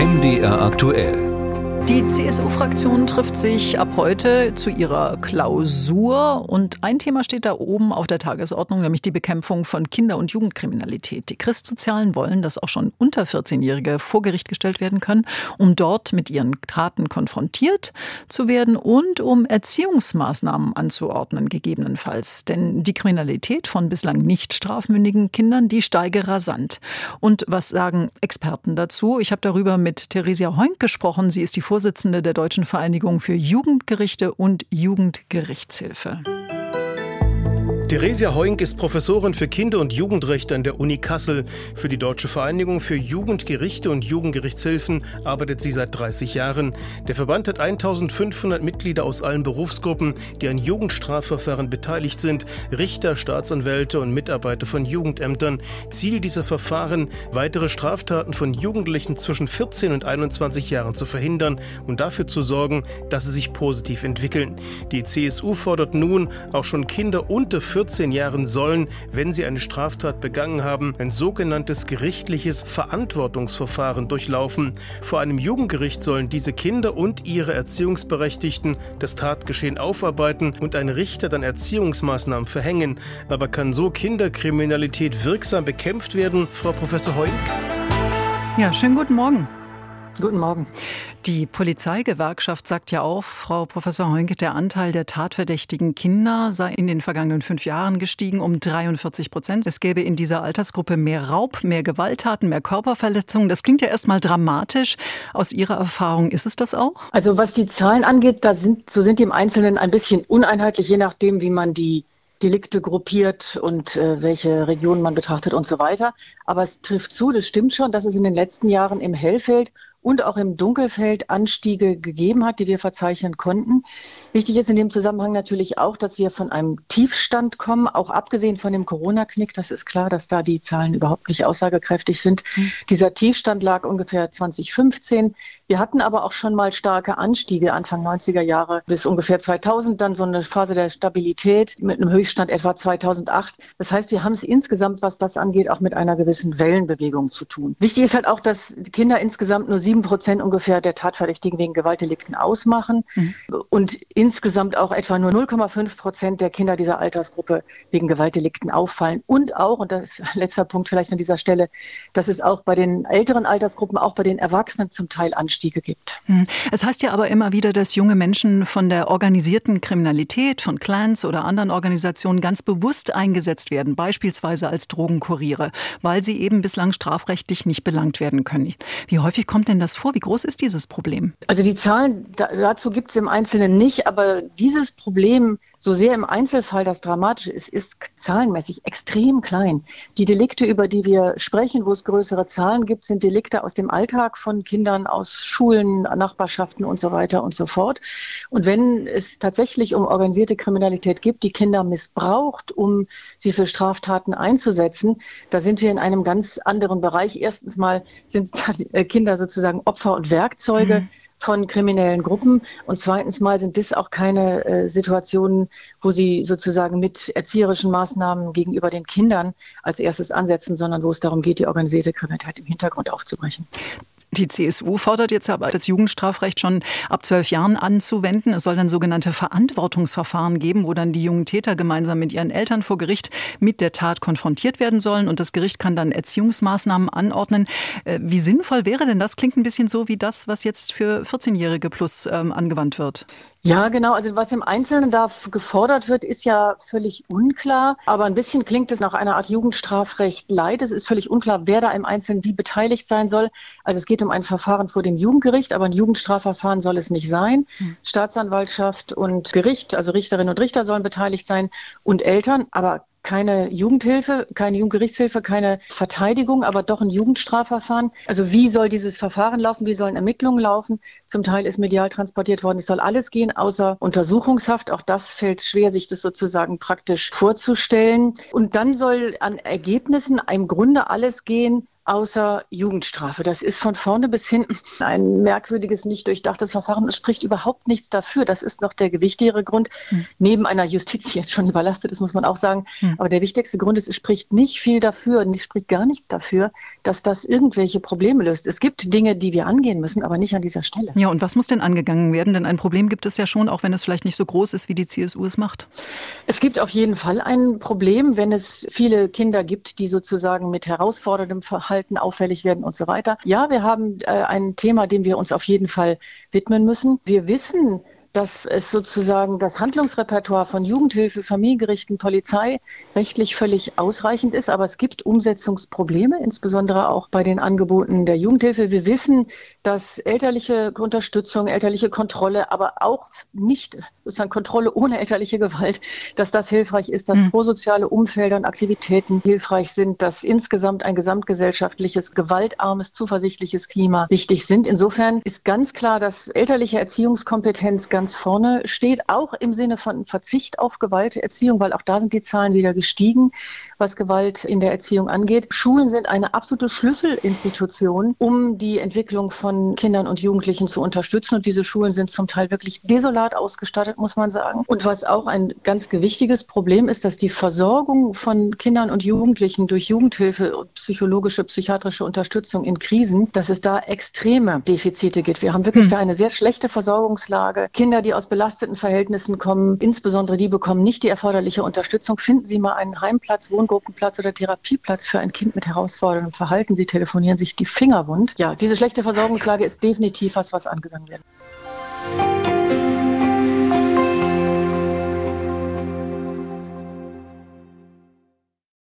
MDR aktuell. Die CSU-Fraktion trifft sich ab heute zu ihrer Klausur und ein Thema steht da oben auf der Tagesordnung, nämlich die Bekämpfung von Kinder- und Jugendkriminalität. Die Christsozialen wollen, dass auch schon unter 14-Jährige vor Gericht gestellt werden können, um dort mit ihren Taten konfrontiert zu werden und um Erziehungsmaßnahmen anzuordnen, gegebenenfalls. Denn die Kriminalität von bislang nicht strafmündigen Kindern, die steige rasant. Und was sagen Experten dazu? Ich habe darüber mit Theresia Heunk gesprochen. Sie ist die Vorsitzende der Deutschen Vereinigung für Jugendgerichte und Jugendgerichtshilfe. Theresia Heunk ist Professorin für Kinder- und Jugendrecht an der Uni Kassel. Für die Deutsche Vereinigung für Jugendgerichte und Jugendgerichtshilfen arbeitet sie seit 30 Jahren. Der Verband hat 1500 Mitglieder aus allen Berufsgruppen, die an Jugendstrafverfahren beteiligt sind, Richter, Staatsanwälte und Mitarbeiter von Jugendämtern. Ziel dieser Verfahren, weitere Straftaten von Jugendlichen zwischen 14 und 21 Jahren zu verhindern und dafür zu sorgen, dass sie sich positiv entwickeln. Die CSU fordert nun, auch schon Kinder unter 14 Jahren sollen, wenn sie eine Straftat begangen haben, ein sogenanntes gerichtliches Verantwortungsverfahren durchlaufen. Vor einem Jugendgericht sollen diese Kinder und ihre Erziehungsberechtigten das Tatgeschehen aufarbeiten und ein Richter dann Erziehungsmaßnahmen verhängen. Aber kann so Kinderkriminalität wirksam bekämpft werden, Frau Professor Heunk? Ja, schönen guten Morgen. Guten Morgen. Die Polizeigewerkschaft sagt ja auch, Frau Professor Heunk, der Anteil der tatverdächtigen Kinder sei in den vergangenen 5 Jahren gestiegen um 43%. Es gäbe in dieser Altersgruppe mehr Raub, mehr Gewalttaten, mehr Körperverletzungen. Das klingt ja erstmal dramatisch. Aus Ihrer Erfahrung ist es das auch? Also was die Zahlen angeht, so sind die im Einzelnen ein bisschen uneinheitlich, je nachdem, wie man die Delikte gruppiert und welche Regionen man betrachtet und so weiter. Aber es trifft zu, das stimmt schon, dass es in den letzten Jahren im Hellfeld und auch im Dunkelfeld Anstiege gegeben hat, die wir verzeichnen konnten. Wichtig ist in dem Zusammenhang natürlich auch, dass wir von einem Tiefstand kommen, auch abgesehen von dem Corona-Knick. Das ist klar, dass da die Zahlen überhaupt nicht aussagekräftig sind. Dieser Tiefstand lag ungefähr 2015. Wir hatten aber auch schon mal starke Anstiege Anfang 90er Jahre bis ungefähr 2000, dann so eine Phase der Stabilität mit einem Höchststand etwa 2008. Das heißt, wir haben es insgesamt, was das angeht, auch mit einer gewissen Wellenbewegung zu tun. Wichtig ist halt auch, dass Kinder insgesamt nur 7% ungefähr der Tatverdächtigen wegen Gewaltdelikten ausmachen und insgesamt auch etwa nur 0,5% der Kinder dieser Altersgruppe wegen Gewaltdelikten auffallen. Und auch, und das ist letzter Punkt vielleicht an dieser Stelle, dass es auch bei den älteren Altersgruppen, auch bei den Erwachsenen zum Teil Anstiege gibt. Es heißt ja aber immer wieder, dass junge Menschen von der organisierten Kriminalität, von Clans oder anderen Organisationen ganz bewusst eingesetzt werden, beispielsweise als Drogenkuriere, weil sie eben bislang strafrechtlich nicht belangt werden können. Wie häufig kommt denn das vor? Wie groß ist dieses Problem? Also die Zahlen dazu gibt es im Einzelnen nicht, aber dieses Problem, so sehr im Einzelfall das Dramatische ist zahlenmäßig extrem klein. Die Delikte, über die wir sprechen, wo es größere Zahlen gibt, sind Delikte aus dem Alltag von Kindern, aus Schulen, Nachbarschaften und so weiter und so fort. Und wenn es tatsächlich um organisierte Kriminalität geht, die Kinder missbraucht, um sie für Straftaten einzusetzen, da sind wir in einem ganz anderen Bereich. Erstens mal sind Kinder sozusagen Opfer und Werkzeuge von kriminellen Gruppen. Und zweitens mal sind das auch keine Situationen, wo sie sozusagen mit erzieherischen Maßnahmen gegenüber den Kindern als erstes ansetzen, sondern wo es darum geht, die organisierte Kriminalität im Hintergrund aufzubrechen. Die CSU fordert jetzt aber, das Jugendstrafrecht schon ab 12 Jahren anzuwenden. Es soll dann sogenannte Verantwortungsverfahren geben, wo dann die jungen Täter gemeinsam mit ihren Eltern vor Gericht mit der Tat konfrontiert werden sollen. Und das Gericht kann dann Erziehungsmaßnahmen anordnen. Wie sinnvoll wäre denn das? Klingt ein bisschen so wie das, was jetzt für 14-Jährige plus angewandt wird. Ja, genau. Also was im Einzelnen da gefordert wird, ist ja völlig unklar. Aber ein bisschen klingt es nach einer Art Jugendstrafrecht light. Es ist völlig unklar, wer da im Einzelnen wie beteiligt sein soll. Also es geht um ein Verfahren vor dem Jugendgericht, aber ein Jugendstrafverfahren soll es nicht sein. Staatsanwaltschaft und Gericht, also Richterinnen und Richter sollen beteiligt sein und Eltern, aber keine Jugendhilfe, keine Jugendgerichtshilfe, keine Verteidigung, aber doch ein Jugendstrafverfahren. Also wie soll dieses Verfahren laufen? Wie sollen Ermittlungen laufen? Zum Teil ist medial transportiert worden, es soll alles gehen, außer Untersuchungshaft. Auch das fällt schwer, sich das sozusagen praktisch vorzustellen. Und dann soll an Ergebnissen im Grunde alles gehen, außer Jugendstrafe. Das ist von vorne bis hinten ein merkwürdiges, nicht durchdachtes Verfahren. Es spricht überhaupt nichts dafür. Das ist noch der gewichtigere Grund, neben einer Justiz, die jetzt schon überlastet ist, muss man auch sagen. Aber der wichtigste Grund ist, es spricht nicht viel dafür, es spricht gar nichts dafür, dass das irgendwelche Probleme löst. Es gibt Dinge, die wir angehen müssen, aber nicht an dieser Stelle. Ja, und was muss denn angegangen werden? Denn ein Problem gibt es ja schon, auch wenn es vielleicht nicht so groß ist, wie die CSU es macht. Es gibt auf jeden Fall ein Problem, wenn es viele Kinder gibt, die sozusagen mit herausforderndem Verhalten auffällig werden und so weiter. Ja, wir haben ein Thema, dem wir uns auf jeden Fall widmen müssen. Wir wissen, dass es sozusagen das Handlungsrepertoire von Jugendhilfe, Familiengerichten, Polizei rechtlich völlig ausreichend ist. Aber es gibt Umsetzungsprobleme, insbesondere auch bei den Angeboten der Jugendhilfe. Wir wissen, dass elterliche Unterstützung, elterliche Kontrolle, aber auch nicht sozusagen Kontrolle ohne elterliche Gewalt, dass das hilfreich ist, dass prosoziale Umfelder und Aktivitäten hilfreich sind, dass insgesamt ein gesamtgesellschaftliches, gewaltarmes, zuversichtliches Klima wichtig sind. Insofern ist ganz klar, dass elterliche Erziehungskompetenz ganz vorne steht, auch im Sinne von Verzicht auf Gewalterziehung, weil auch da sind die Zahlen wieder gestiegen, was Gewalt in der Erziehung angeht. Schulen sind eine absolute Schlüsselinstitution, um die Entwicklung von Kindern und Jugendlichen zu unterstützen. Und diese Schulen sind zum Teil wirklich desolat ausgestattet, muss man sagen. Und was auch ein ganz gewichtiges Problem ist, dass die Versorgung von Kindern und Jugendlichen durch Jugendhilfe und psychologische, psychiatrische Unterstützung in Krisen, dass es da extreme Defizite gibt. Wir haben wirklich da eine sehr schlechte Versorgungslage. Kinder, die aus belasteten Verhältnissen kommen, insbesondere die bekommen nicht die erforderliche Unterstützung. Finden Sie mal einen Heimplatz, Wohngruppenplatz oder Therapieplatz für ein Kind mit herausforderndem Verhalten. Sie telefonieren sich die Finger wund. Ja, diese schlechte Versorgungslage ist definitiv was angegangen werden.